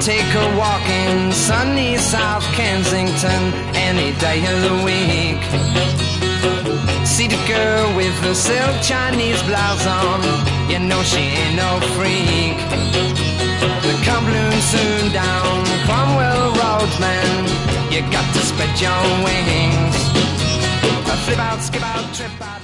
take a walk in sunny South Kensington any day of the week. See the girl with the silk Chinese blouse on, you know she ain't no freak. The Kowloon's soon down Cromwell Road, man, you got to spread your wings. Flip out, skip out, trip out.